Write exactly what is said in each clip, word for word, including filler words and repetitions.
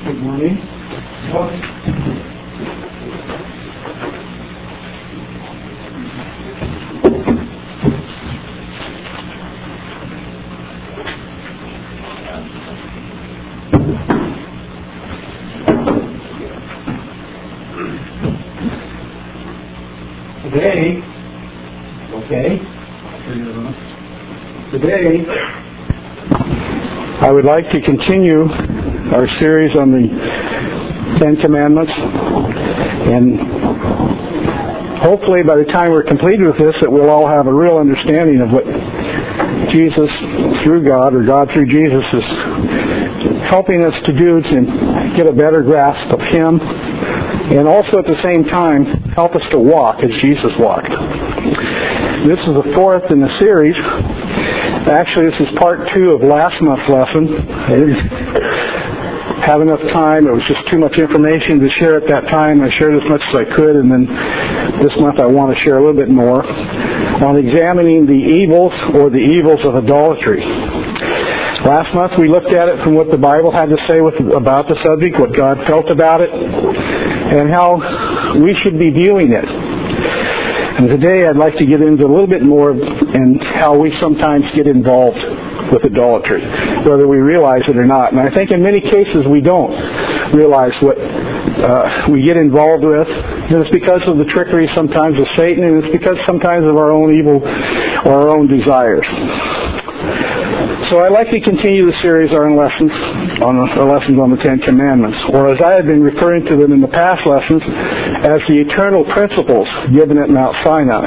Good morning. Today, okay, today I would like to continue our series on the Ten Commandments, and hopefully by the time we're completed with this that we'll all have a real understanding of what Jesus through God, or God through Jesus, is helping us to do to get a better grasp of Him, and also at the same time help us to walk as Jesus walked. This is the fourth in the series. Actually, this is part two of last month's lesson. I didn't have enough time. It was just too much information to share at that time. I shared as much as I could, and then this month I want to share a little bit more on examining the evils or the evils of idolatry. Last month we looked at it from what the Bible had to say with, about the subject, what God felt about it, and how we should be viewing it. And today I'd like to get into a little bit more in how we sometimes get involved with idolatry, whether we realize it or not. And I think in many cases we don't realize what uh, we get involved with. And it's because of the trickery sometimes of Satan, and it's because sometimes of our own evil or our own desires. So I'd like to continue the series on lessons, on our lessons on the Ten Commandments, or as I have been referring to them in the past lessons, as the eternal principles given at Mount Sinai.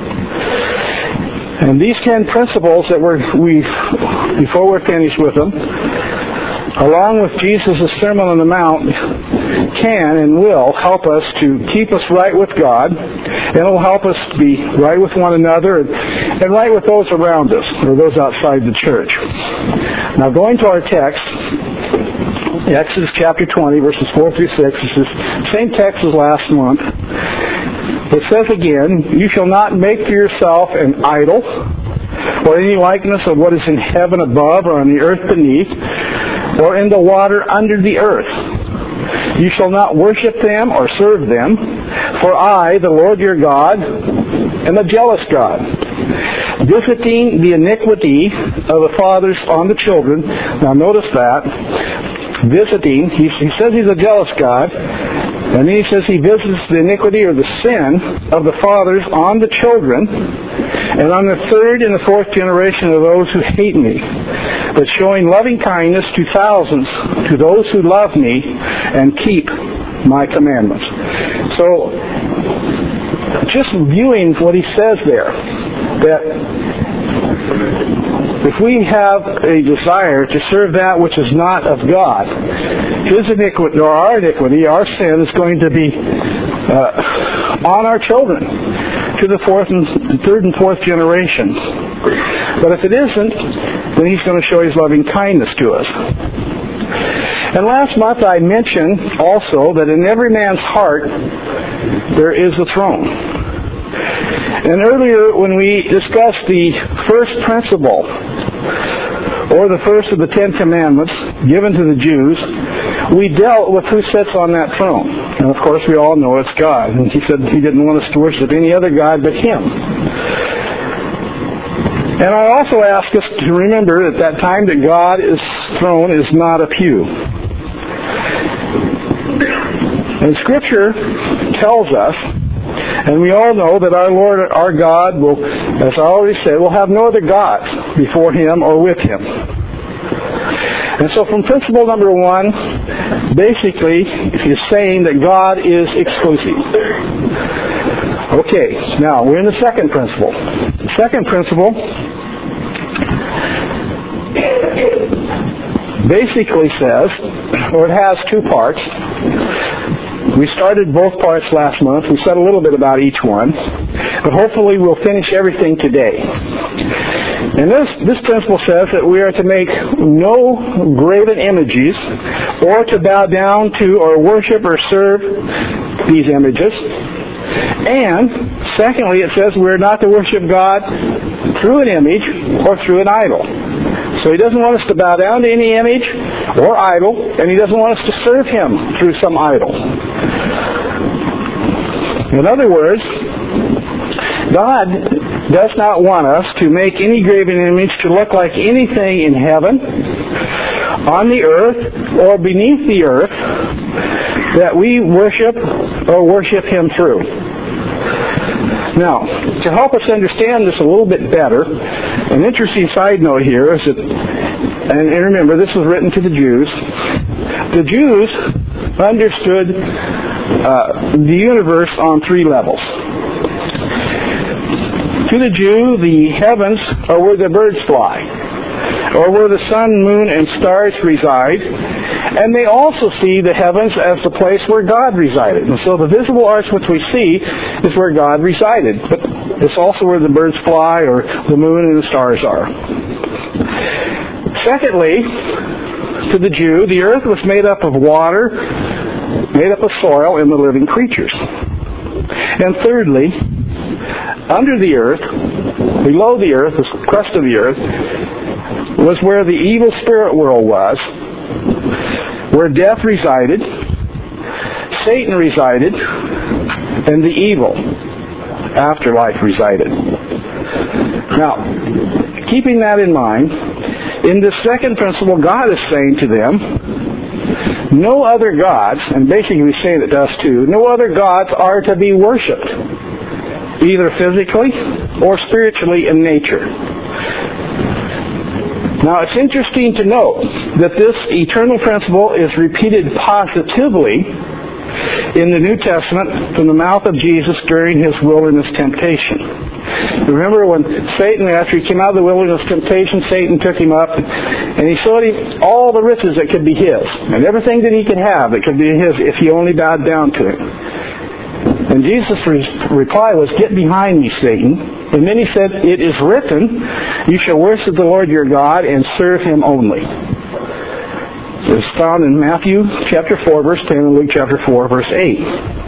And these ten principles that we're, we, before we're finished with them, along with Jesus' Sermon on the Mount, can and will help us to keep us right with God, and it will help us to be right with one another and, and right with those around us, or those outside the church. Now, going to our text, Exodus chapter twenty, verses four through six, it's the same text as last month. It says again, "You shall not make for yourself an idol, or any likeness of what is in heaven above, or on the earth beneath, or in the water under the earth. You shall not worship them or serve them, for I, the Lord your God, am a jealous God, visiting the iniquity of the fathers on the children." Now notice that. Visiting, he, he says he's a jealous God, and then he says he visits the iniquity or the sin of the fathers on the children, and on the third and the fourth generation of those who hate me, but showing loving kindness to thousands, to those who love me and keep my commandments. So, just viewing what he says there, that if we have a desire to serve that which is not of God, His iniquity, or our iniquity, our sin, is going to be uh, on our children to the fourth and third and fourth generations. But if it isn't, then He's going to show His loving kindness to us. And last month I mentioned also that in every man's heart there is a throne. And earlier when we discussed the first principle, or the first of the Ten Commandments given to the Jews, we dealt with who sits on that throne. And of course we all know it's God. And He said He didn't want us to worship any other God but Him. And I also ask us to remember at that time that God's throne is not a pew. And Scripture tells us, and we all know, that our Lord, our God, will, as I already said, will have no other gods before Him or with Him. And so from principle number one, basically, is saying that God is exclusive. Okay, now we're in the second principle. The second principle basically says, or it has two parts. We started both parts last month. We said a little bit about each one. But hopefully we'll finish everything today. And this, this principle says that we are to make no graven images, or to bow down to or worship or serve these images. And secondly, it says we're not to worship God through an image or through an idol. So he doesn't want us to bow down to any image or idol, and he doesn't want us to serve him through some idol. In other words, God does not want us to make any graven image to look like anything in heaven, on the earth, or beneath the earth that we worship or worship him through. Now, to help us understand this a little bit better, an interesting side note here is that, and remember, this was written to the Jews. The Jews understood uh, the universe on three levels. To the Jew, the heavens are where the birds fly, or where the sun, moon, and stars reside, and they also see the heavens as the place where God resided. And so the visible arts which we see is where God resided, but it's also where the birds fly, or the moon and the stars are. Secondly, to the Jew, the earth was made up of water, made up of soil, and the living creatures. And thirdly, under the earth, below the earth, the crust of the earth, was where the evil spirit world was, where death resided, Satan resided, and the evil afterlife resided. Now, keeping that in mind, in this second principle, God is saying to them, no other gods, and basically he's saying it to us too, no other gods are to be worshipped, either physically or spiritually in nature. Now, it's interesting to note that this eternal principle is repeated positively in the New Testament from the mouth of Jesus during his wilderness temptation. Remember when Satan, after he came out of the wilderness temptation, Satan took him up and he showed him all the riches that could be his, and everything that he could have that could be his if he only bowed down to him. And Jesus' reply was, "Get behind me, Satan." And then he said, "It is written, you shall worship the Lord your God and serve him only." It's found in Matthew chapter four, verse ten, and Luke chapter four, verse eight.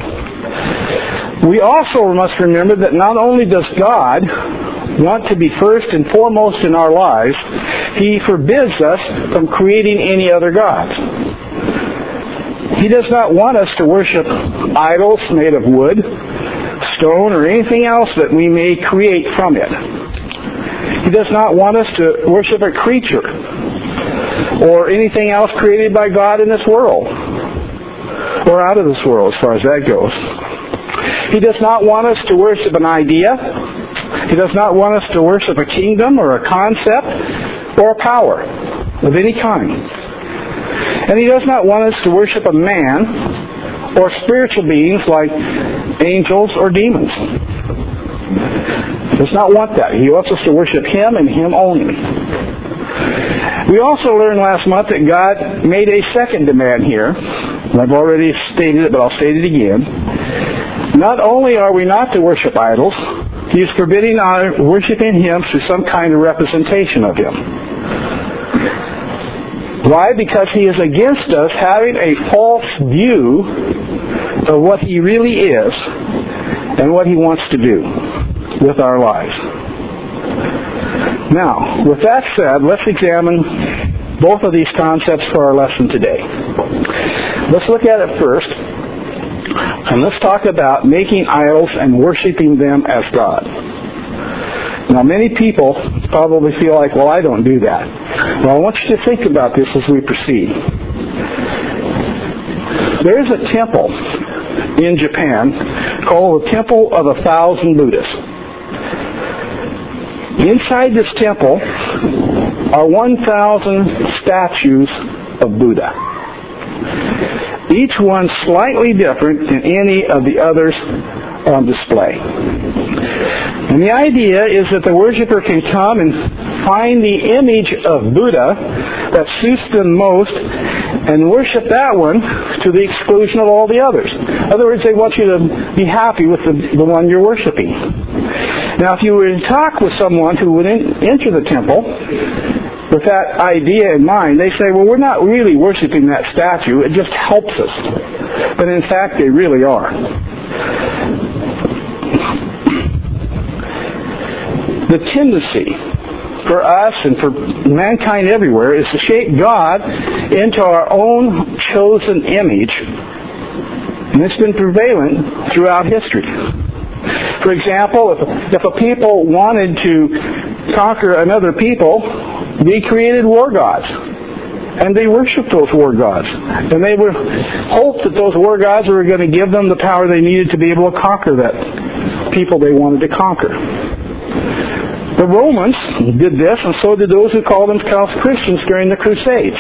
We also must remember that not only does God want to be first and foremost in our lives, he forbids us from creating any other gods. He does not want us to worship idols made of wood, stone, or anything else that we may create from it. He does not want us to worship a creature or anything else created by God in this world or out of this world as far as that goes. He does not want us to worship an idea. He does not want us to worship a kingdom or a concept or a power of any kind. And he does not want us to worship a man or spiritual beings like angels or demons. He does not want that. He wants us to worship him and him only. We also learned last month that God made a second demand here. I've already stated it, but I'll state it again. Not only are we not to worship idols, he is forbidding our worshiping him through some kind of representation of him. Why? Because he is against us having a false view of what he really is and what he wants to do with our lives. Now, with that said, let's examine both of these concepts for our lesson today. Let's look at it first, and let's talk about making idols and worshiping them as God. Now, many people probably feel like, well, I don't do that. Well, I want you to think about this as we proceed. There's a temple in Japan called the Temple of a Thousand Buddhas. Inside this temple are one thousand statues of Buddha, each one slightly different than any of the others on display. And the idea is that the worshiper can come and find the image of Buddha that suits them most and worship that one to the exclusion of all the others. In other words, they want you to be happy with the, the one you're worshiping. Now, if you were to talk with someone who would in, enter the temple with that idea in mind, they say, well, we're not really worshiping that statue, it just helps us. But in fact, they really are. The tendency for us and for mankind everywhere is to shape God into our own chosen image. And it's been prevalent throughout history. For example, if, if a people wanted to conquer another people, they created war gods. And they worshiped those war gods. And they would hope that those war gods were going to give them the power they needed to be able to conquer that people they wanted to conquer. The Romans did this, and so did those who called themselves Christians during the Crusades.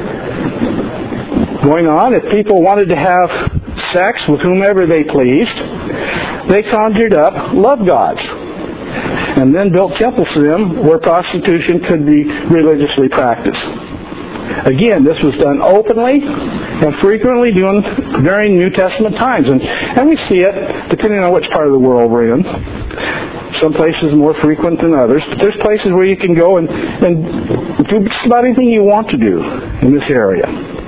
Going on, if people wanted to have sex with whomever they pleased, they conjured up love gods and then built temples to them where prostitution could be religiously practiced. Again, this was done openly and frequently during, during New Testament times. And, and we see it depending on which part of the world we're in. Some places more frequent than others. But there's places where you can go and, and do just about anything you want to do in this area.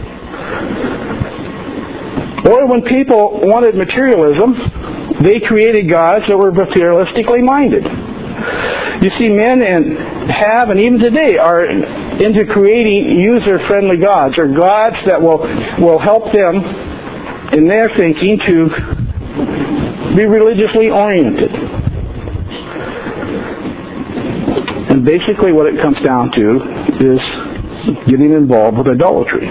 Or when people wanted materialism, they created gods that were materialistically minded. You see, men and have, and even today, are into creating user-friendly gods, or gods that will, will help them in their thinking to be religiously oriented. And basically what it comes down to is getting involved with idolatry.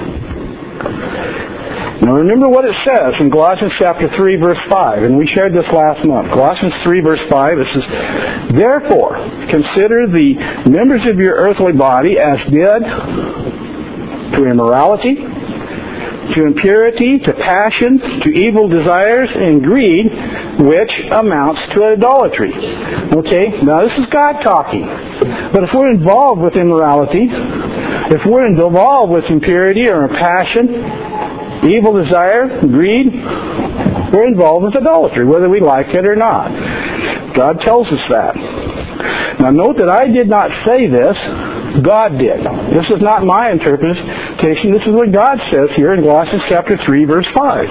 Now remember what it says in Colossians chapter three, verse five, and we shared this last month. Colossians three, verse five, it says, "Therefore, consider the members of your earthly body as dead to immorality, to impurity, to passion, to evil desires, and greed, which amounts to idolatry." Okay, now this is God talking. But if we're involved with immorality, if we're involved with impurity or passion, evil desire, greed, we're involved with idolatry, whether we like it or not. God tells us that. Now note that I did not say this, God did. This is not my interpretation. This is what God says here in Colossians chapter three, verse five.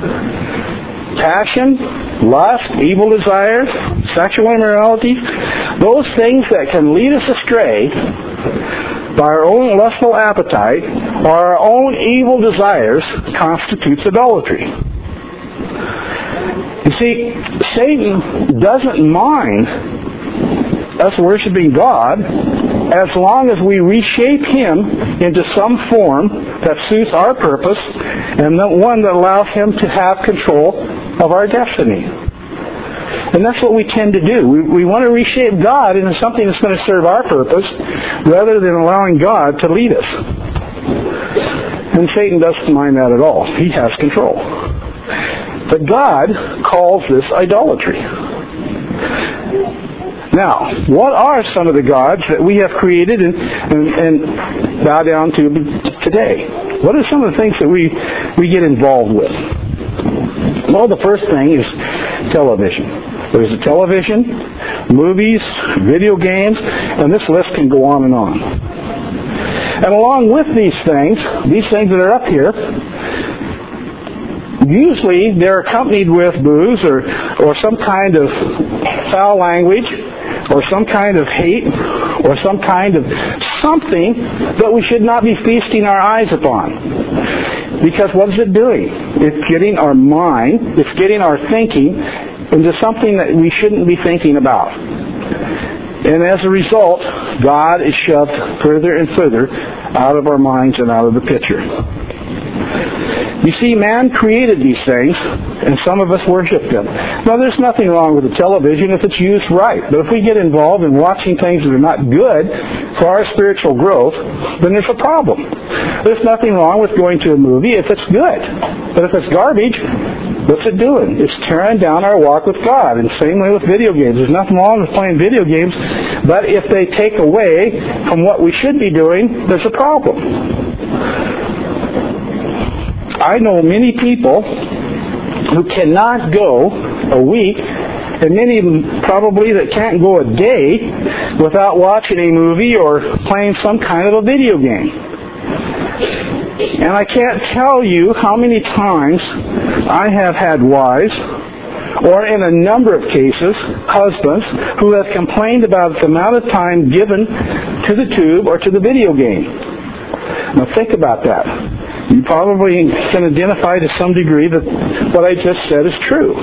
Passion, lust, evil desires, sexual immorality, those things that can lead us astray by our own lustful appetite or our own evil desires constitutes idolatry. You see, Satan doesn't mind us worshiping God as long as we reshape him into some form that suits our purpose and the one that allows him to have control of our destiny. And that's what we tend to do. We, we want to reshape God into something that's going to serve our purpose rather than allowing God to lead us. And Satan doesn't mind that at all. He has control. But God calls this idolatry. Now, what are some of the gods that we have created and, and, and bow down to today? What are some of the things that we, we get involved with? Well, the first thing is television. There's a television, movies, video games, and this list can go on and on. And along with these things, these things that are up here, usually they're accompanied with booze or, or some kind of foul language or some kind of hate or some kind of something that we should not be feasting our eyes upon. Because what is it doing? It's getting our mind, it's getting our thinking into something that we shouldn't be thinking about. And as a result, God is shoved further and further out of our minds and out of the picture. You see, man created these things, and some of us worship them. Now, there's nothing wrong with the television if it's used right. But if we get involved in watching things that are not good for our spiritual growth, then there's a problem. There's nothing wrong with going to a movie if it's good. But if it's garbage, what's it doing? It's tearing down our walk with God. And same way with video games. There's nothing wrong with playing video games, but if they take away from what we should be doing, there's a problem. I know many people who cannot go a week, and many of them probably that can't go a day without watching a movie or playing some kind of a video game. And I can't tell you how many times I have had wives or in a number of cases, husbands who have complained about the amount of time given to the tube or to the video game. Now think about that. You probably can identify to some degree that what I just said is true.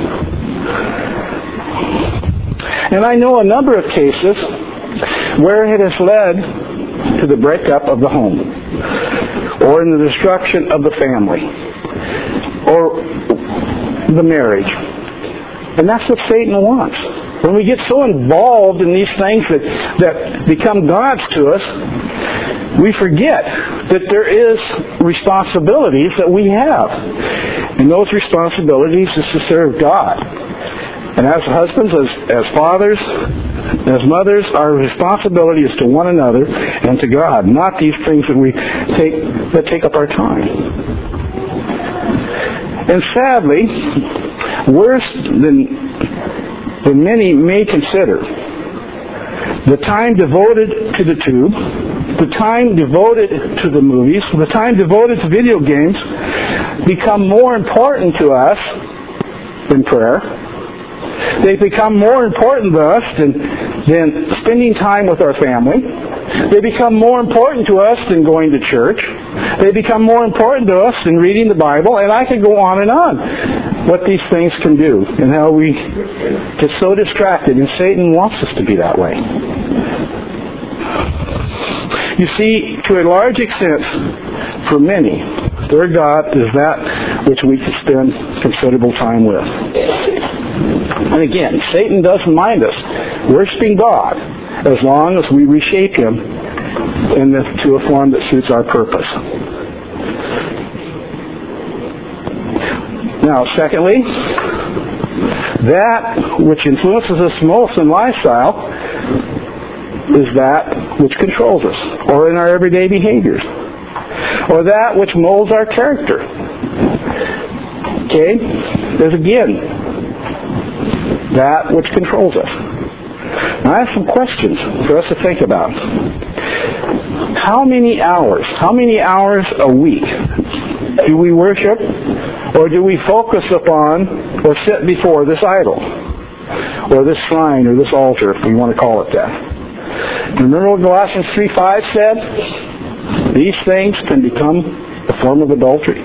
And I know a number of cases where it has led to the breakup of the home, or in the destruction of the family, or the marriage. And that's what Satan wants. When we get so involved in these things that, that become gods to us, we forget that there is responsibilities that we have. And those responsibilities is to serve God. And as husbands, as, as fathers, as mothers, our responsibility is to one another and to God, not these things that we take that take up our time. And sadly, worse than, than many may consider, the time devoted to the tube, the time devoted to the movies, the time devoted to video games become more important to us than prayer. They become more important to us than, than spending time with our family. They become more important to us than going to church. They become more important to us than reading the Bible. And I could go on and on what these things can do and how we get so distracted. And Satan wants us to be that way. You see, to a large extent, for many, their God is that which we can spend considerable time with. And again, Satan doesn't mind us worshiping God as long as we reshape Him in the, to a form that suits our purpose. Now, secondly, that which influences us most in lifestyle is that which controls us, or in our everyday behaviors, or that which molds our character. Okay? There's again that which controls us. Now, I have some questions for us to think about. How many hours, how many hours a week do we worship, or do we focus upon, or sit before this idol, or this shrine, or this altar, if we want to call it that? Remember what Galatians three five said? These things can become a form of adultery.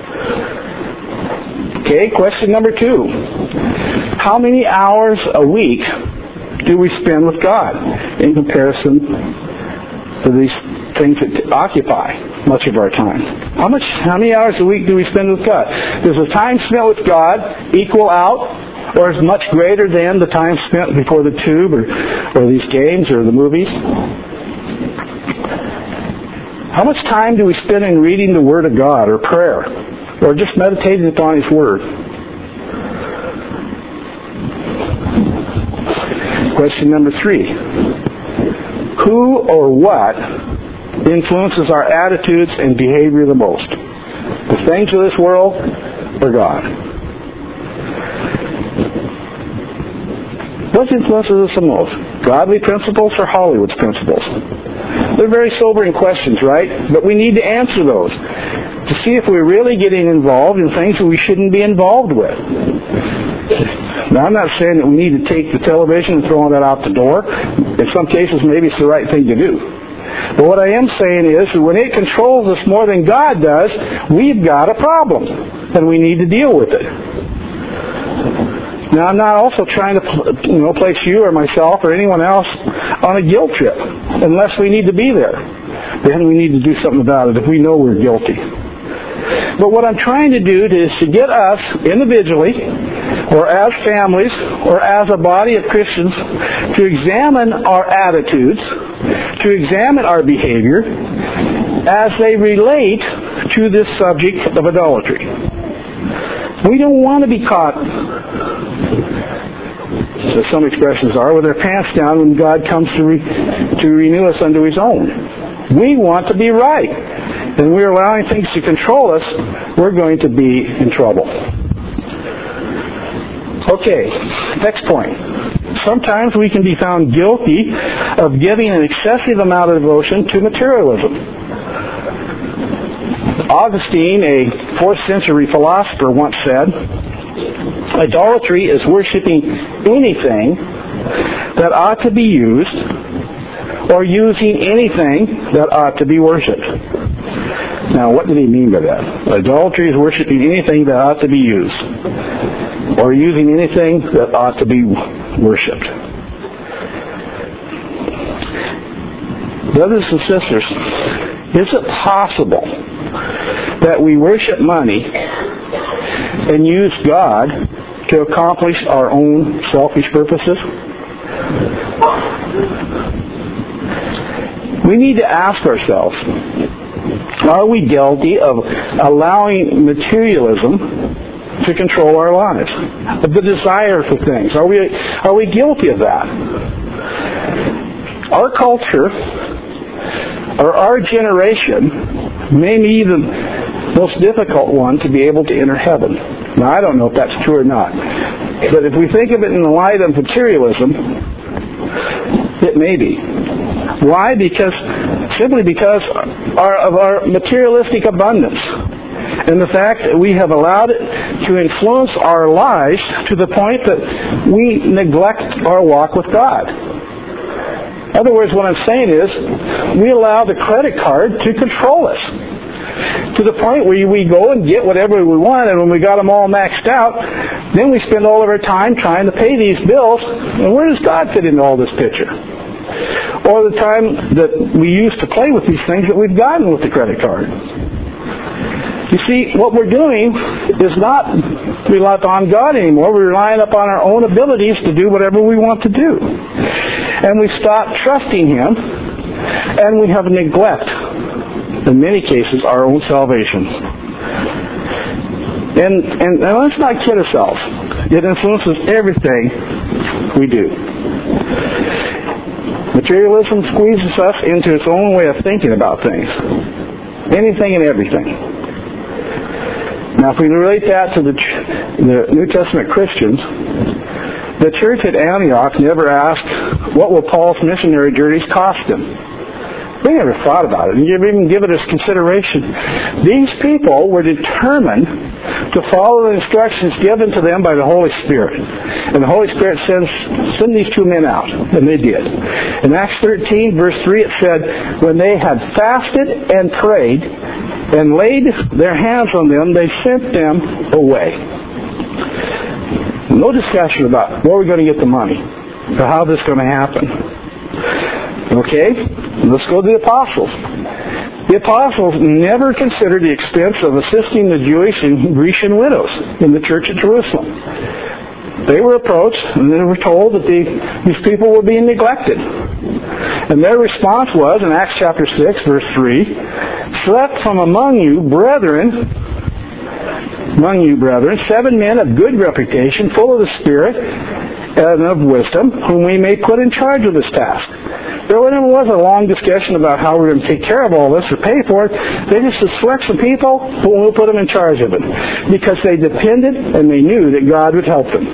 Okay, question number two. How many hours a week do we spend with God in comparison to these things that occupy much of our time? How much? How many hours a week do we spend with God? Does the time spent with God equal out, or is much greater than the time spent before the tube, or, or these games, or the movies? How much time do we spend in reading the Word of God, or prayer, or just meditating upon His Word? Question number three. Who or what influences our attitudes and behavior the most? The things of this world or God? What influences us the most? Godly principles or Hollywood's principles? They're very sobering questions, right? But we need to answer those to see if we're really getting involved in things that we shouldn't be involved with. Now, I'm not saying that we need to take the television and throw that out the door. In some cases, maybe it's the right thing to do. But what I am saying is that when it controls us more than God does, we've got a problem, and we need to deal with it. Now, I'm not also trying to, you know, place you or myself or anyone else on a guilt trip, unless we need to be there. Then we need to do something about it if we know we're guilty. But what I'm trying to do is to get us individually, or as families, or as a body of Christians, to examine our attitudes, to examine our behavior, as they relate to this subject of idolatry. We don't want to be caught, as some expressions are, with our pants down when God comes to, re, to renew us unto His own. We want to be right. And we're allowing things to control us, we're going to be in trouble. Okay, next point. Sometimes we can be found guilty of giving an excessive amount of devotion to materialism. Augustine, a fourth century philosopher, once said, Idolatry is worshiping anything that ought to be used or using anything that ought to be worshipped. Now, what did he mean by that? Idolatry is worshiping anything that ought to be used or using anything that ought to be worshipped. Brothers and sisters, is it possible that we worship money and use God to accomplish our own selfish purposes? We need to ask ourselves, are we guilty of allowing materialism to control our lives? Of the desire for things? Are we, are we guilty of that? Our culture, or our generation, may be the most difficult one to be able to enter heaven. Now, I don't know if that's true or not. But if we think of it in the light of materialism, it may be. Why? Because, simply because our, of our materialistic abundance. And the fact that we have allowed it to influence our lives to the point that we neglect our walk with God. In other words, what I'm saying is, we allow the credit card to control us. To the point where we go and get whatever we want, and when we got them all maxed out, then we spend all of our time trying to pay these bills, and where does God fit into all this picture? Or the time that we use to play with these things that we've gotten with the credit card. You see, what we're doing is not relying on God anymore. We're relying upon our own abilities to do whatever we want to do. And we stop trusting Him, and we have neglect, in many cases, our own salvation. And, and, and let's not kid ourselves. It influences everything we do. Materialism squeezes us into its own way of thinking about things. Anything and everything. Now, if we relate that to the, the New Testament Christians, the church at Antioch never asked, what will Paul's missionary journeys cost him? They never thought about it, and even give it as consideration. These people were determined to follow the instructions given to them by the Holy Spirit. And the Holy Spirit sends, send these two men out, and they did. In Acts thirteen, verse three, it said, when they had fasted and prayed and laid their hands on them, they sent them away. No discussion about where we're going to get the money, or how this is going to happen. Okay, let's go to the apostles. The apostles never considered the expense of assisting the Jewish and Grecian widows in the church at Jerusalem. They were approached, and they were told that the, these people were being neglected. And their response was, in Acts chapter six, verse three, select from among you, brethren, among you, brethren, seven men of good reputation, full of the Spirit and of wisdom, whom we may put in charge of this task. There never was a long discussion about how we're going to take care of all this or pay for it. They just said, select some people, but we'll put them in charge of it. Because they depended and they knew that God would help them.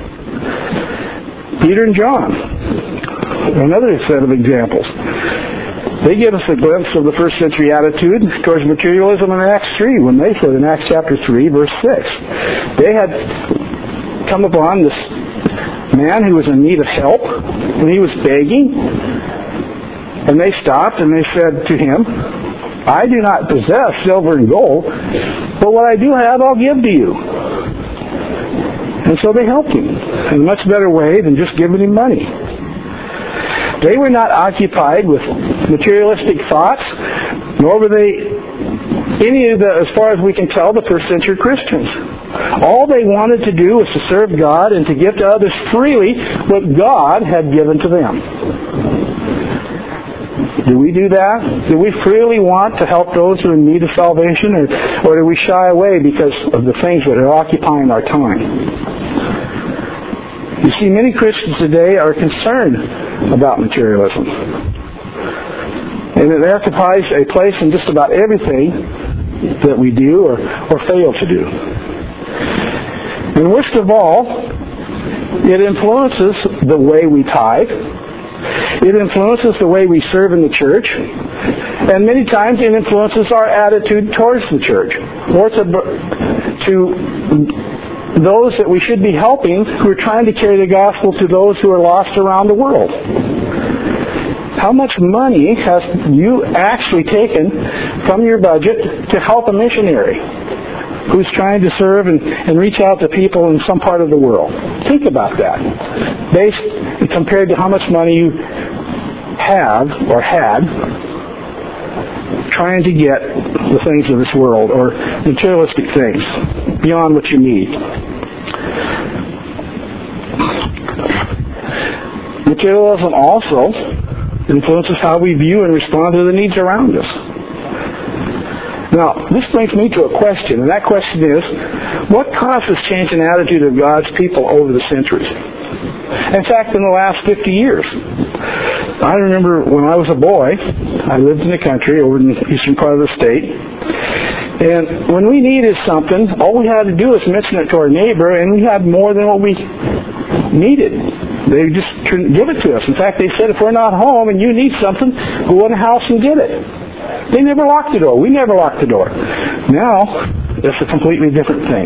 Peter and John, another set of examples. They give us a glimpse of the first century attitude towards materialism in Acts three, when they said in Acts chapter three, verse six, they had come upon this man who was in need of help, and he was begging. And they stopped and they said to him, I do not possess silver and gold, but what I do have I'll give to you. And so they helped him in a much better way than just giving him money. They were not occupied with materialistic thoughts, nor were they any of the, as far as we can tell, the first century Christians. All they wanted to do was to serve God and to give to others freely what God had given to them. Do we do that? Do we freely want to help those who are in need of salvation, or, or do we shy away because of the things that are occupying our time? You see, many Christians today are concerned about materialism. And it occupies a place in just about everything that we do or, or fail to do. And worst of all, it influences the way we tithe. It influences the way we serve in the church, and many times it influences our attitude towards the church, or to, to those that we should be helping who are trying to carry the gospel to those who are lost around the world? How much money have you actually taken from your budget to help a missionary who's trying to serve and, and reach out to people in some part of the world? Think about that. Based compared to how much money you have or had trying to get the things of this world or materialistic things beyond what you need. Materialism also influences how we view and respond to the needs around us. Now, this brings me to a question, and that question is, what causes change in attitude of God's people over the centuries? In fact, in the last fifty years. I remember when I was a boy, I lived in the country over in the eastern part of the state, and when we needed something, all we had to do was mention it to our neighbor, and we had more than what we needed. They just couldn't give it to us. In fact, they said, if we're not home and you need something, go in the house and get it. They never locked the door. We never locked the door. Now, it's a completely different thing.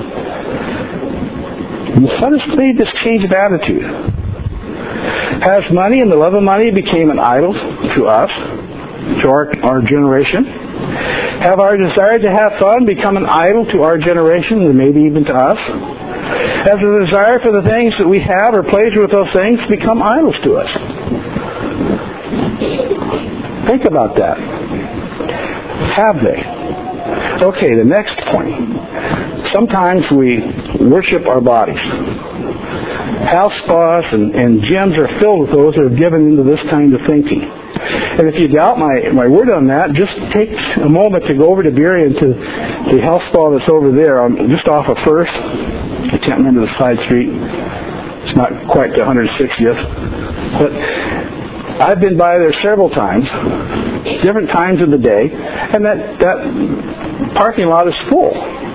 What has made this change of attitude? Has money and the love of money became an idol to us, to our, our generation? Have our desire to have fun become an idol to our generation and maybe even to us? Has the desire for the things that we have or pleasure with those things become idols to us? Think about that. Have they? Okay, the next point. Sometimes we worship our bodies. House spas and, and gyms are filled with those that are given into this kind of thinking. And if you doubt my, my word on that, just take a moment to go over to Berea and to the health spa that's over there, um, just off of First. I can't remember the side street. It's not quite the one hundred sixtieth. But I've been by there several times, different times of the day, and that, that parking lot is full.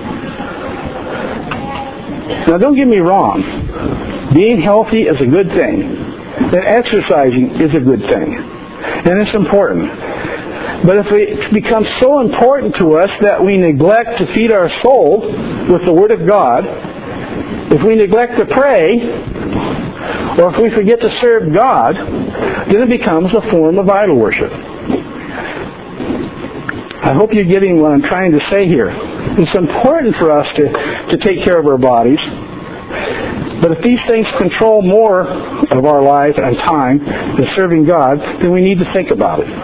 Now don't get me wrong. Being healthy is a good thing. And exercising is a good thing. And it's important. But if it becomes so important to us that we neglect to feed our soul with the Word of God, if we neglect to pray, or if we forget to serve God, then it becomes a form of idol worship. I hope you're getting what I'm trying to say here. It's important for us to, to take care of our bodies. But if these things control more of our life and time than serving God, then we need to think about it.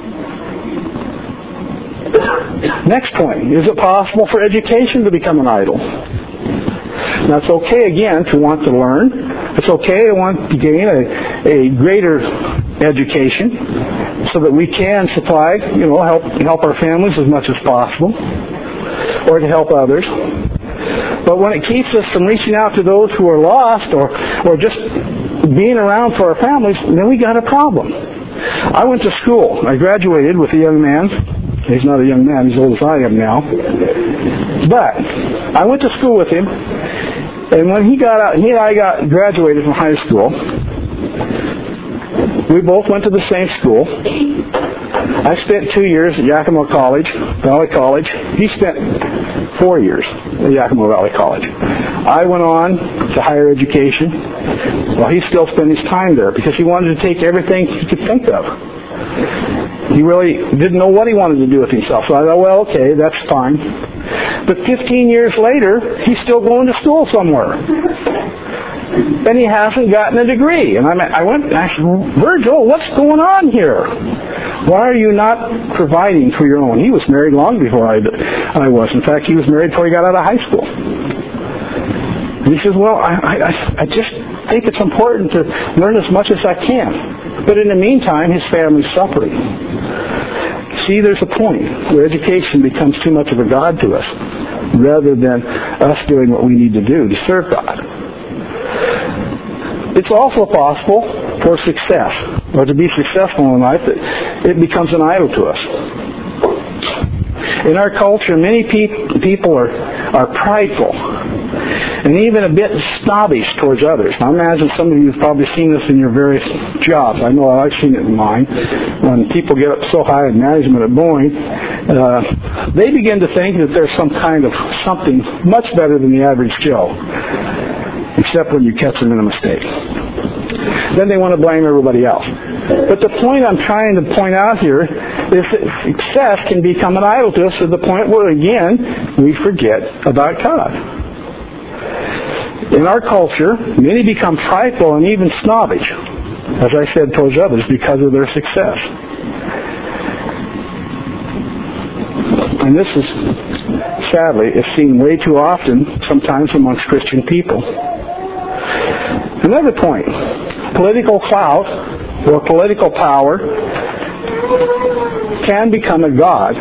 Next point. Is it possible for education to become an idol? Now, it's okay, again, to want to learn. It's okay to want to gain a, a greater education so that we can supply, you know, help help our families as much as possible, or to help others. But when it keeps us from reaching out to those who are lost, or, or just being around for our families, then we got a problem. I went to school. I graduated with a young man. He's not a young man. He's as old as I am now. But I went to school with him, and when he got out, he and I got graduated from high school. We both went to the same school. I spent two years at Yakima College, Valley College. He spent four years at Yakima Valley College. I went on to higher education. Well, he still spent his time there because he wanted to take everything he could think of. He really didn't know what he wanted to do with himself. So I thought, well, okay, that's fine. But fifteen years later, he's still going to school somewhere. And he hasn't gotten a degree. And I, I went and asked, Virgil, what's going on here? Why are you not providing for your own? He was married long before I, I was. In fact, he was married before he got out of high school. And he says, well, I, I, I just think it's important to learn as much as I can. But in the meantime, his family's suffering. See, there's a point where education becomes too much of a God to us rather than us doing what we need to do to serve God. It's also possible for success, or to be successful in life, that it becomes an idol to us. In our culture, many pe- people are, are prideful. and even a bit snobbish towards others. Now, I imagine some of you have probably seen this in your various jobs. I know I've seen it in mine. When people get up so high in management at Boeing, uh, they begin to think that there's some kind of something much better than the average Joe, except when you catch them in a mistake. Then they want to blame everybody else. But the point I'm trying to point out here is that success can become an idol to us to the point where, again, we forget about God. In our culture, many become prideful and even snobbish, as I said, towards others because of their success. And this is, sadly, is seen way too often, sometimes amongst Christian people. Another point, political clout or political power can become a god,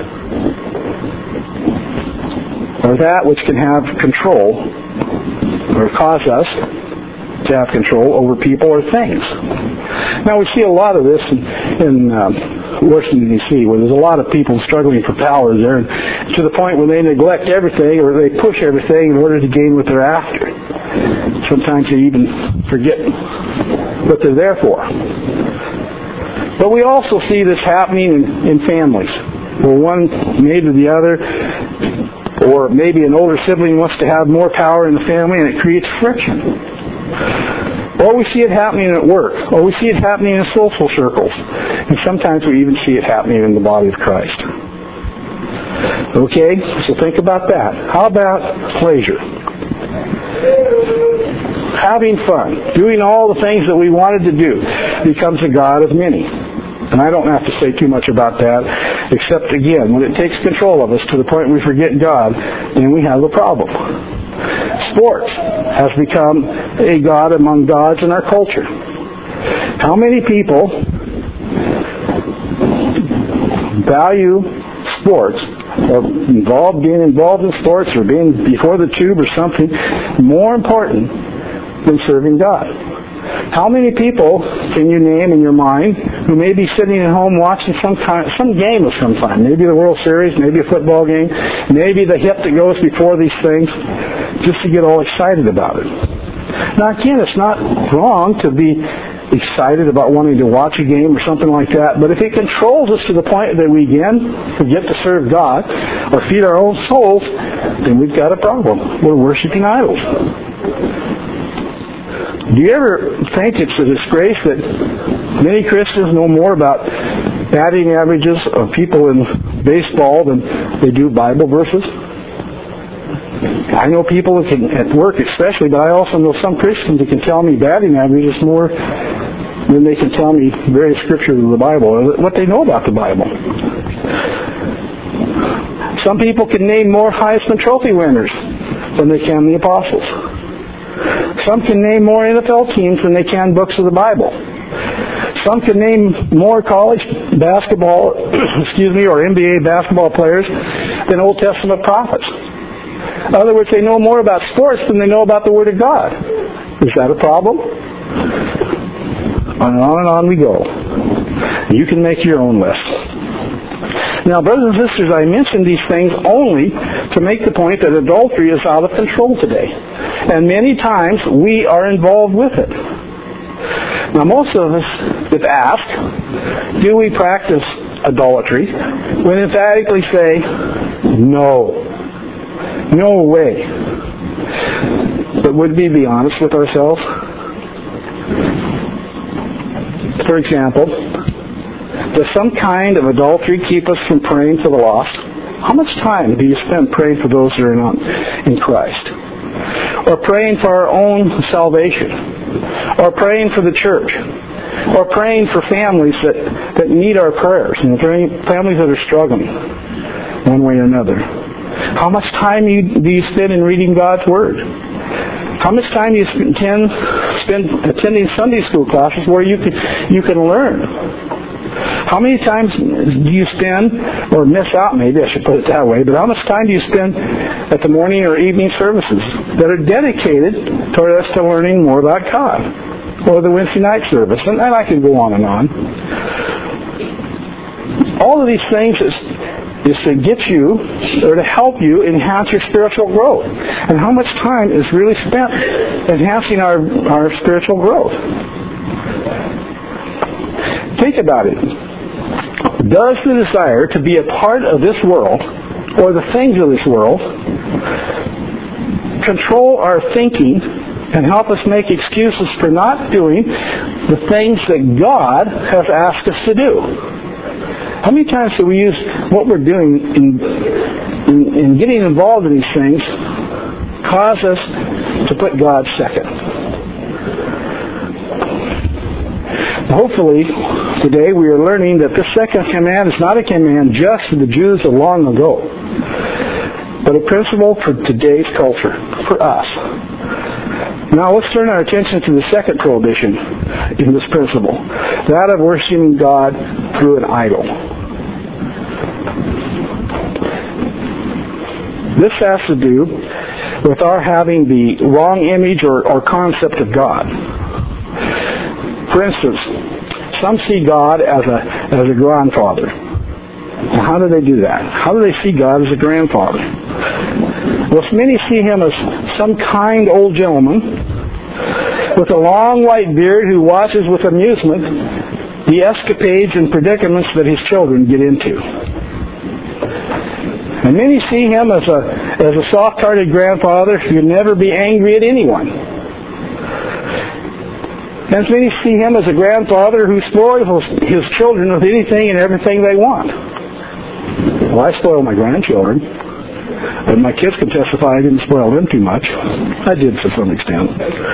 or that which can have control or cause us to have control over people or things. Now, we see a lot of this in, in um, Washington, D C, where there's a lot of people struggling for power there, and to the point where they neglect everything or they push everything in order to gain what they're after. Sometimes they even forget what they're there for. But we also see this happening in, in families, where one mate or the other, or maybe an older sibling wants to have more power in the family, and it creates friction. Or we see it happening at work, or we see it happening in social circles, and sometimes we even see it happening in the body of Christ. Okay, so think about that. How about pleasure? Having fun, doing all the things that we wanted to do, becomes a god of many. And I don't have to say too much about that, except, again, when it takes control of us to the point we forget God, then we have a problem. Sports has become a god among gods in our culture. How many people value sports, or involved, being involved in sports, or being before the tube or something, more important than serving God? How many people can you name in your mind who may be sitting at home watching some kind, some game of some kind? Maybe the World Series, maybe a football game, maybe the hit that goes before these things, just to get all excited about it. Now, again, it's not wrong to be excited about wanting to watch a game or something like that, but if it controls us to the point that we, again, forget to serve God or feed our own souls, then we've got a problem. We're worshiping idols. Do you ever think it's a disgrace that many Christians know more about batting averages of people in baseball than they do Bible verses? I know people that can, at work especially, but I also know some Christians that can tell me batting averages more than they can tell me various scriptures of the Bible, or what they know about the Bible. Some people can name more Heisman Trophy winners than they can the apostles. Some can name more N F L teams than they can books of the Bible. Some can name more college basketball, excuse me, or N B A basketball players than Old Testament prophets. In other words, they know more about sports than they know about the Word of God. Is that a problem? On and on and on we go. You can make your own list. Now, brothers and sisters, I mention these things only to make the point that adultery is out of control today. And many times we are involved with it. Now, most of us have asked, do we practice idolatry? We emphatically say, no. No way. But would we be honest with ourselves? For example, does some kind of adultery keep us from praying for the lost? How much time do you spend praying for those that are not in Christ? Or praying for our own salvation? Or praying for the church? Or praying for families that, that need our prayers, and families that are struggling one way or another? How much time you, do you spend in reading God's Word? How much time do you spend, spend attending Sunday school classes where you can, you can learn? How many times do you spend, or miss out maybe, I should put it that way, but how much time do you spend at the morning or evening services that are dedicated toward us to learning more about God? Or the Wednesday night service, and, and I can go on and on. All of these things is, is to get you, or to help you enhance your spiritual growth. And how much time is really spent enhancing our, our spiritual growth? Think about it. Does the desire to be a part of this world, or the things of this world, control our thinking and help us make excuses for not doing the things that God has asked us to do? How many times do we use what we're doing in, in, in getting involved in these things cause us to put God second? Hopefully, today we are learning that this second command is not a command just to the Jews of long ago, but a principle for today's culture, for us. Now let's turn our attention to the second prohibition in this principle, that of worshiping God through an idol. This has to do with our having the wrong image or, or concept of God. For instance, some see God as a as a grandfather. Now, how do they do that? How do they see God as a grandfather? Well, many see him as some kind old gentleman with a long white beard who watches with amusement the escapades and predicaments that his children get into. And many see him as a as a soft-hearted grandfather who would never be angry at anyone. And many see him as a grandfather who spoils his children with anything and everything they want. Well, I spoil my grandchildren, but my kids can testify I didn't spoil them too much. I did to some extent.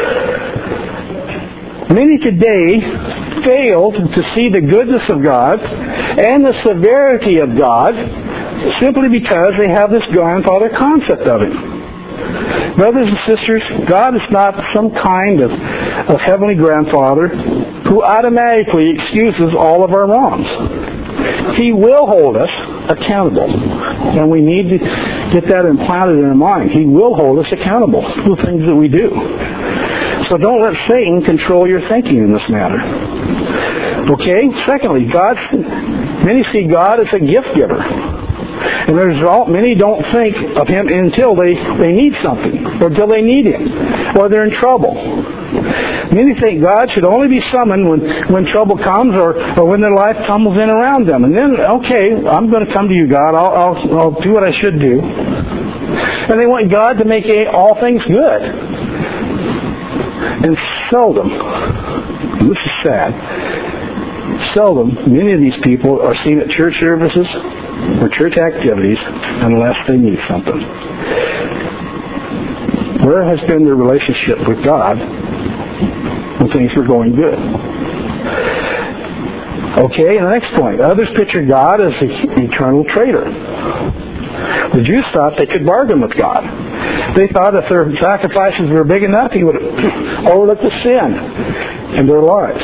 Many today fail to see the goodness of God and the severity of God simply because they have this grandfather concept of Him. Brothers and sisters, God is not some kind of, of heavenly grandfather who automatically excuses all of our wrongs. He will hold us accountable, and we need to get that implanted in our mind. He will hold us accountable for the things that we do. So don't let Satan control your thinking in this matter. Okay? Secondly, God, many see God as a gift giver. And as a result, many don't think of Him until they, they need something, or until they need Him, or they're in trouble. Many think God should only be summoned when, when trouble comes, or, or when their life tumbles in around them. And then, okay, I'm going to come to you, God. I'll, I'll, I'll do what I should do. And they want God to make all things good. And seldom, and this is sad, seldom many of these people are seen at church services or church activities unless they need something. Where has been their relationship with God when things were going good? Okay, and the next point. Others picture God as the eternal traitor. The Jews thought they could bargain with God. They thought if their sacrifices were big enough, He would overlook the sin in their lives.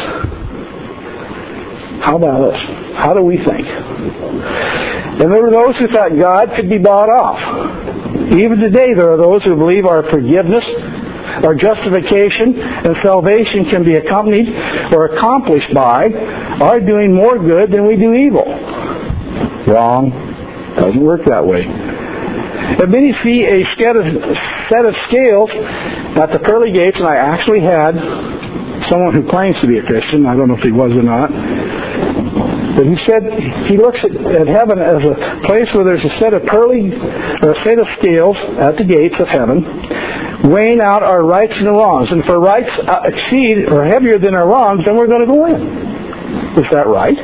How about us? How do we think? And there were those who thought God could be bought off. Even today there are those who believe our forgiveness, our justification, and salvation can be accompanied or accomplished by our doing more good than we do evil. Wrong. Doesn't work that way. And many see a set of, set of scales at the pearly gates, and I actually had someone who claims to be a Christian, I don't know if he was or not, but he said he looks at, at heaven as a place where there's a set of pearly, or a set of scales at the gates of heaven, weighing out our rights and wrongs. And if our rights exceed or are heavier than our wrongs, then we're going to go in. Is that right?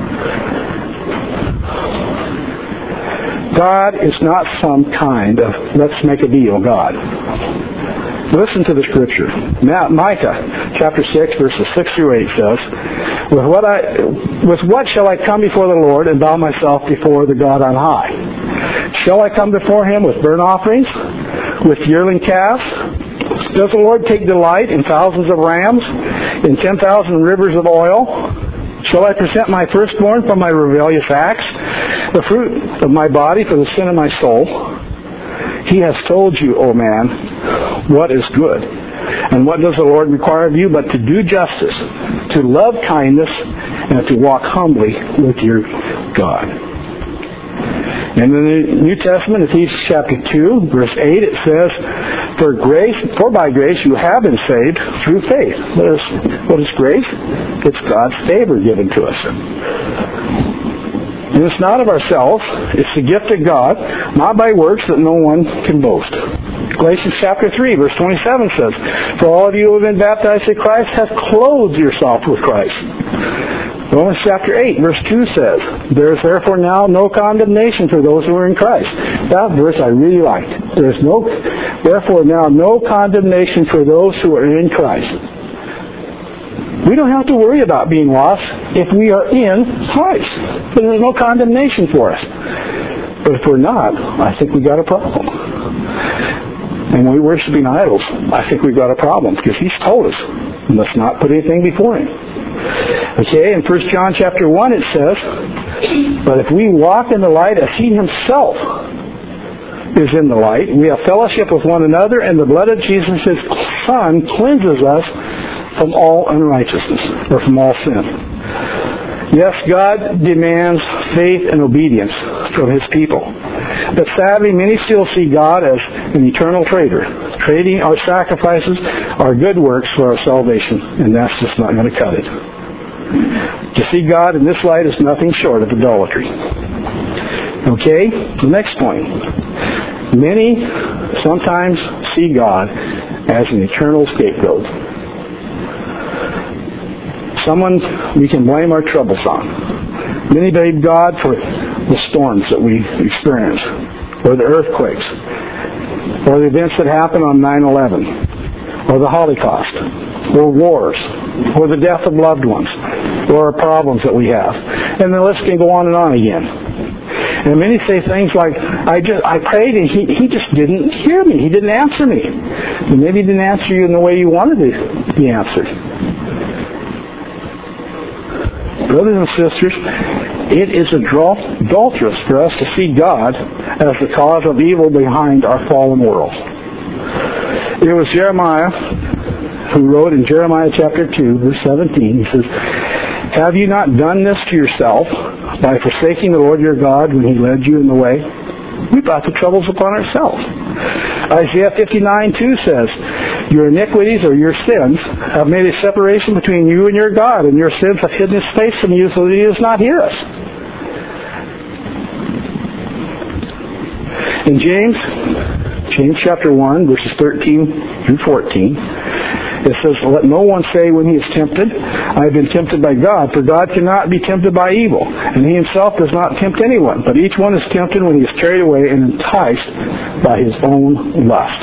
God is not some kind of let's make a deal God. Listen to the scripture. Micah chapter six, verses six through eight says, With what I, with what shall I come before the Lord and bow myself before the God on high? Shall I come before Him with burnt offerings, with yearling calves? Does the Lord take delight in thousands of rams, in ten thousand rivers of oil? Shall I present my firstborn for my rebellious acts, the fruit of my body for the sin of my soul? He has told you, O man, what is good. And what does the Lord require of you but to do justice, to love kindness, and to walk humbly with your God. In the New Testament, Ephesians chapter two, verse eight, it says, For grace, for by grace you have been saved through faith. What is, what is grace? It's God's favor given to us. And it's not of ourselves, it's the gift of God, not by works that no one can boast. Galatians chapter three, verse twenty-seven says, For all of you who have been baptized in Christ have clothed yourself with Christ. Romans chapter eight, verse two says, There is therefore now no condemnation for those who are in Christ. That verse I really liked. There is no, therefore now no condemnation for those who are in Christ. We don't have to worry about being lost if we are in Christ. But there's no condemnation for us. But if we're not, I think we've got a problem. And when we're worshiping idols, I think we've got a problem, because He's told us, let's not put anything before Him. Okay, in First John chapter one it says, But if we walk in the light as He Himself is in the light, we have fellowship with one another, and the blood of Jesus, His Son, cleanses us from all unrighteousness, or from all sin. Yes, God demands faith and obedience from His people. But sadly, many still see God as an eternal trader, trading our sacrifices, our good works for our salvation, and that's just not going to cut it. To see God in this light is nothing short of idolatry. Okay, the next point. Many sometimes see God as an eternal scapegoat. Someone we can blame our troubles on. Many blame God for the storms that we experience, or the earthquakes, or the events that happened on nine eleven, or the Holocaust, or wars, or the death of loved ones, or our problems that we have. And the list can go on and on again. And many say things like, I just I prayed and he, he just didn't hear me. He didn't answer me. And maybe He didn't answer you in the way you wanted to be answered. Brothers and sisters, it is adulterous for us to see God as the cause of evil behind our fallen world. It was Jeremiah who wrote in Jeremiah chapter two, verse seventeen, he says, Have you not done this to yourself by forsaking the Lord your God when He led you in the way? We brought the troubles upon ourselves. Isaiah fifty-nine two says, Your iniquities, or your sins, have made a separation between you and your God, and your sins have hidden His face from you so that He does not hear us. In James, James chapter one, verses thirteen through fourteen, it says, Let no one say when he is tempted, I have been tempted by God, for God cannot be tempted by evil, and He Himself does not tempt anyone, but each one is tempted when he is carried away and enticed by his own lust.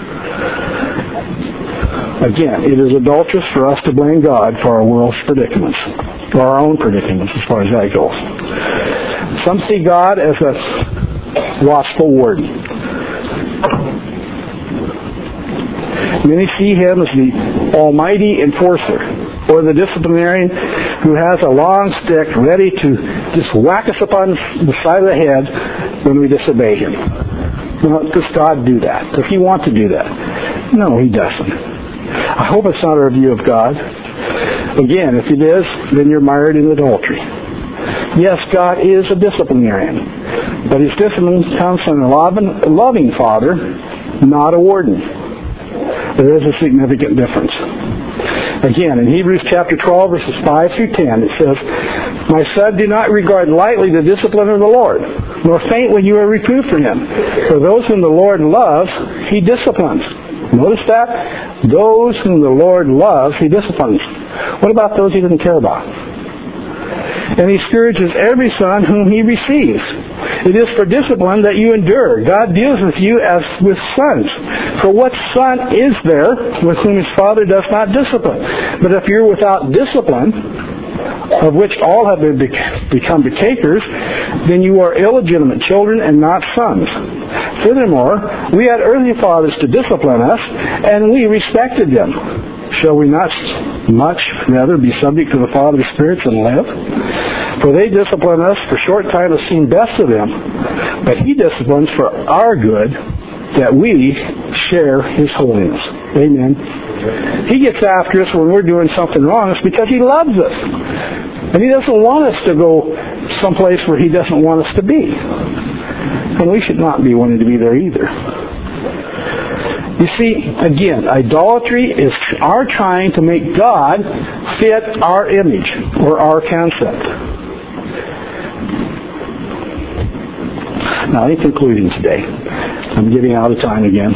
Again, it is adulterous for us to blame God for our world's predicaments, or our own predicaments as far as that goes. Some see God as a watchful warden. Many see Him as the almighty enforcer, or the disciplinarian who has a long stick ready to just whack us upon the side of the head when we disobey Him. Now, does God do that? Does He want to do that? No, He doesn't. I hope it's not our view of God. Again, if it is, then you're mired in adultery. Yes, God is a disciplinarian, but His discipline comes from a loving, loving Father, not a warden. There is a significant difference. Again, in Hebrews chapter twelve, verses five through ten, it says, My son, do not regard lightly the discipline of the Lord, nor faint when you are reproved for Him. For those whom the Lord loves, He disciplines. Notice that? Those whom the Lord loves, He disciplines. What about those He doesn't care about? And He scourges every son whom He receives. It is for discipline that you endure. God deals with you as with sons. For what son is there with whom his father does not discipline? But if you're without discipline, of which all have become partakers, then you are illegitimate children and not sons. Furthermore, we had earthly fathers to discipline us, and we respected them. Shall we not much rather be subject to the Father's spirits and live? For they discipline us for a short time as seemed best to them, but He disciplines for our good, that we share His holiness. Amen. He gets after us when we're doing something wrong. It's because He loves us. And He doesn't want us to go someplace where He doesn't want us to be. And we should not be wanting to be there either. You see, again, idolatry is our trying to make God fit our image or our concept. Now, in concluding today, I'm getting out of time again.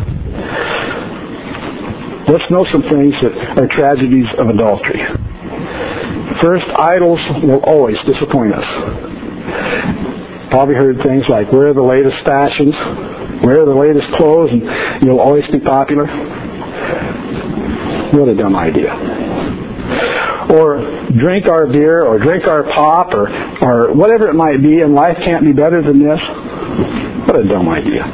Let's know some things that are tragedies of adultery. First, idols will always disappoint us. Probably heard things like, wear the latest fashions, wear the latest clothes, and you'll always be popular. What a dumb idea. Or drink our beer, or drink our pop, or, or whatever it might be, and life can't be better than this. What a dumb idea.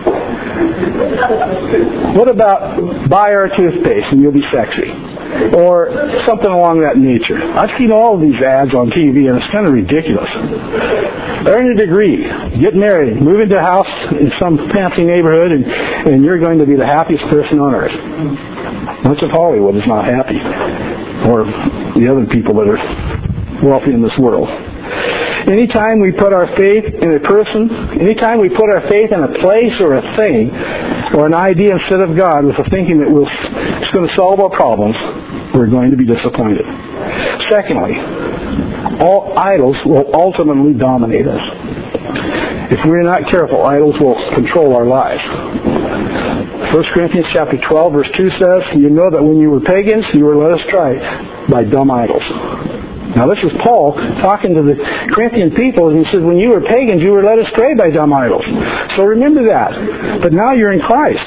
What about buy our toothpaste and you'll be sexy? Or something along that nature. I've seen all of these ads on T V and it's kind of ridiculous. Earn a degree, get married, move into a house in some fancy neighborhood, and, and you're going to be the happiest person on earth. Much of Hollywood is not happy. Or the other people that are wealthy in this world. Anytime we put our faith in a person, anytime we put our faith in a place or a thing, or an idea instead of God with the thinking that we'll, it's going to solve our problems, we're going to be disappointed. Secondly, all idols will ultimately dominate us. If we're not careful, idols will control our lives. First Corinthians chapter twelve, verse two says, you know that when you were pagans, you were led astray by dumb idols. Now this is Paul talking to the Corinthian people, and he says, when you were pagans, you were led astray by dumb idols. So remember that. But now you're in Christ.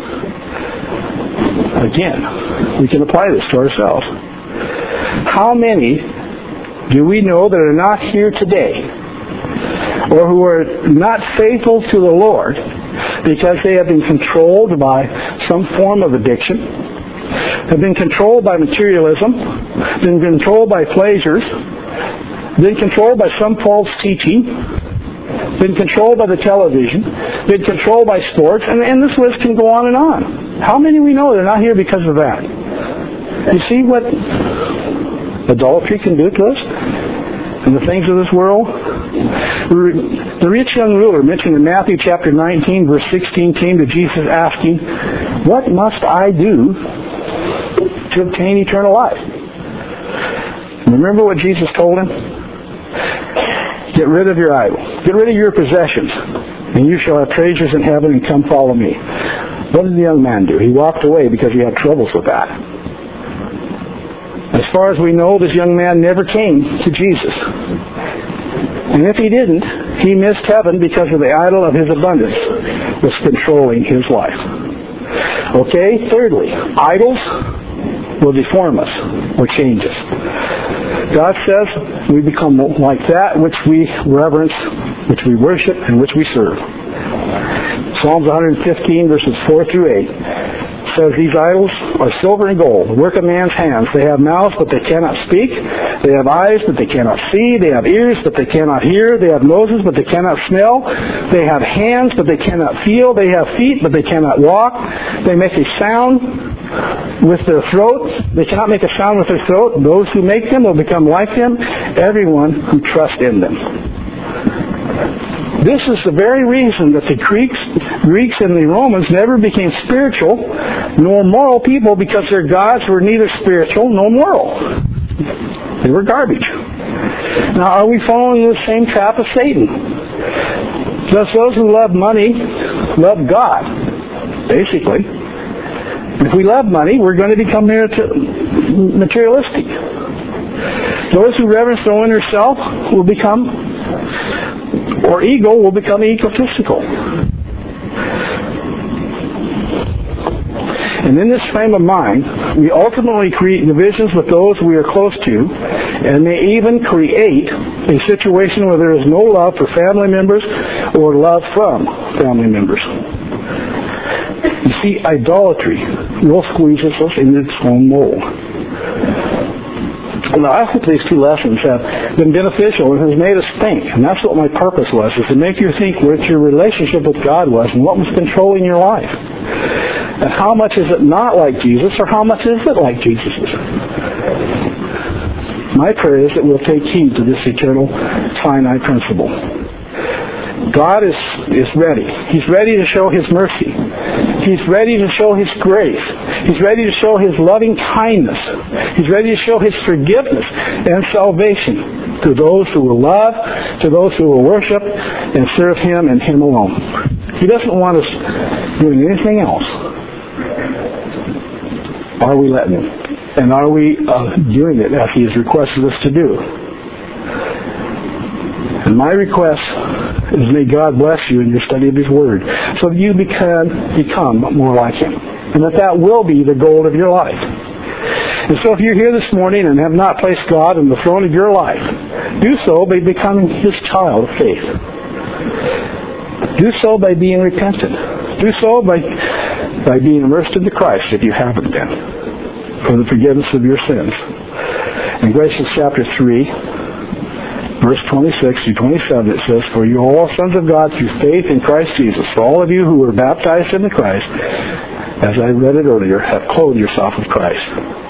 Again, we can apply this to ourselves. How many do we know that are not here today, or who are not faithful to the Lord because they have been controlled by some form of addiction, have been controlled by materialism, been controlled by pleasures, been controlled by some false teaching, been controlled by the television, been controlled by sports, and, and this list can go on and on. How many we know they're not here because of that? You see what adultery can do to us and the things of this world? The rich young ruler mentioned in Matthew chapter nineteen, verse sixteen, came to Jesus asking, what must I do to obtain eternal life? Remember what Jesus told him? Get rid of your idol. Get rid of your possessions, and you shall have treasures in heaven, and come follow me. What did the young man do? He walked away because he had troubles with that. As far as we know, this young man never came to Jesus. And if he didn't, he missed heaven because of the idol of his abundance was controlling his life. Okay, thirdly, idols will deform us or change us. God says we become like that which we reverence, which we worship, and which we serve. Psalms one fifteen, verses four through eight says, these idols are silver and gold, the work of man's hands. They have mouths, but they cannot speak. They have eyes, but they cannot see. They have ears, but they cannot hear. They have noses, but they cannot smell. They have hands, but they cannot feel. They have feet, but they cannot walk. They make a sound with their throat. They cannot make a sound with their throat. Those who make them will become like them, everyone who trusts in them. This is the very reason that the Greeks, Greeks and the Romans never became spiritual nor moral people, because their gods were neither spiritual nor moral. They were garbage. Now, are we following the same trap of Satan? Does those who love money love God? Basically. If we love money, we're going to become materialistic. Those who reverence their own inner self will become, or ego will become egotistical. And in this frame of mind, we ultimately create divisions with those we are close to, and may even create a situation where there is no love for family members or love from family members. You see, idolatry will squeeze us into its own mold. Now, I hope these two lessons have been beneficial and has made us think. And that's what my purpose was, is to make you think what your relationship with God was and what was controlling your life. And how much is it not like Jesus, or how much is it like Jesus's? My prayer is that we'll take heed to this eternal finite principle. God is, is ready. He's ready to show His mercy. He's ready to show His grace. He's ready to show His loving kindness. He's ready to show His forgiveness and salvation to those who will love, to those who will worship and serve Him and Him alone. He doesn't want us doing anything else. Are we letting Him? And are we uh, doing it as He has requested us to do? And my request is may God bless you in your study of His Word so that you become, become more like Him. And that that will be the goal of your life. And so if you're here this morning and have not placed God on the throne of your life, do so by becoming His child of faith. Do so by being repentant. Do so by, by being immersed into Christ if you haven't been, for the forgiveness of your sins. In Galatians chapter three, verse twenty-six through twenty-seven, it says, "For you are all sons of God through faith in Christ Jesus. For all of you who were baptized into Christ, as I read it earlier, have clothed yourself with Christ."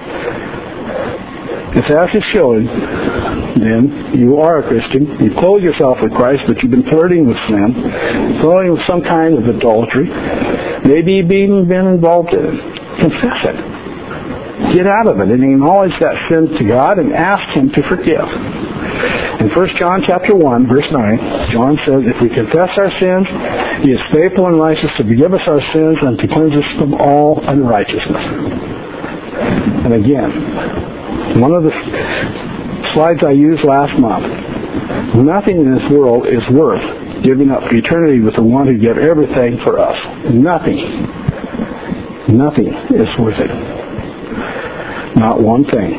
If as His children, then you are a Christian. You clothe yourself with Christ, but you've been flirting with sin, flirting with some kind of adultery. Maybe you've even been involved in it. Confess it. Get out of it and acknowledge that sin to God and ask Him to forgive. In First John chapter one, verse nine, John says, "If we confess our sins, He is faithful and righteous to forgive us our sins and to cleanse us from all unrighteousness." And again, one of the slides I used last month, nothing in this world is worth giving up eternity with the one who gave everything for us. Nothing. Nothing is worth it. Not one thing.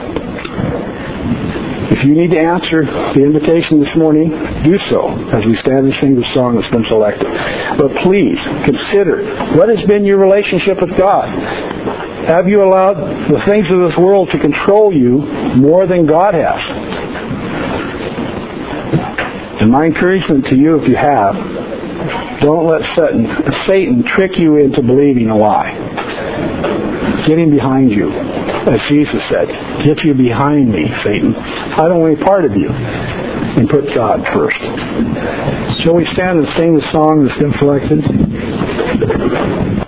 If you need to answer the invitation this morning, do so as we stand and sing the song that's been selected. But please consider, what has been your relationship with God? Have you allowed the things of this world to control you more than God has? And my encouragement to you, if you have, don't let Satan, Satan trick you into believing a lie. Getting behind you. As Jesus said, "Get you behind me, Satan. I don't want any part of you." And put God first. Shall we stand and sing the song that's been selected?